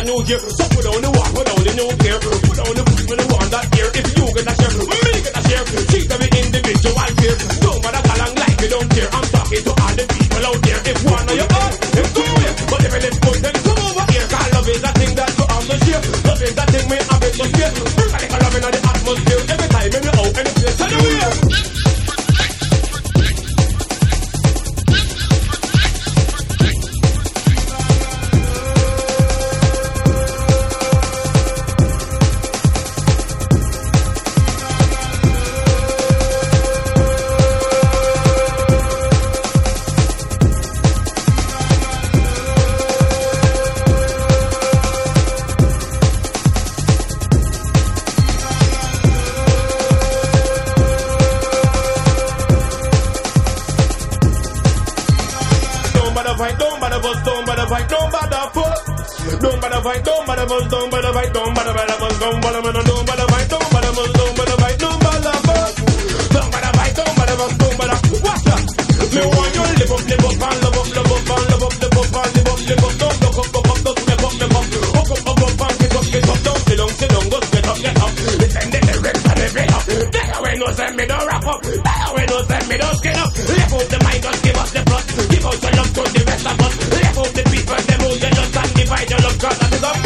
new year. So put down the walk, put down the new gear. Put down the foot when the one that here. If you get a share, me get a share. Treat every individual fair. Don't matter how long like you don't care. I'm talking to all the people out there. If one of you up, if two of you. But if it's good, then come over here. Cause love is a thing that you have to share. Love is a thing we have to share. Bring a little love in the atmosphere. Every time when you're out in the place, tell you where. Give out your love to the rest of us. Left out the people, them who you just and divide your love, cause that is up.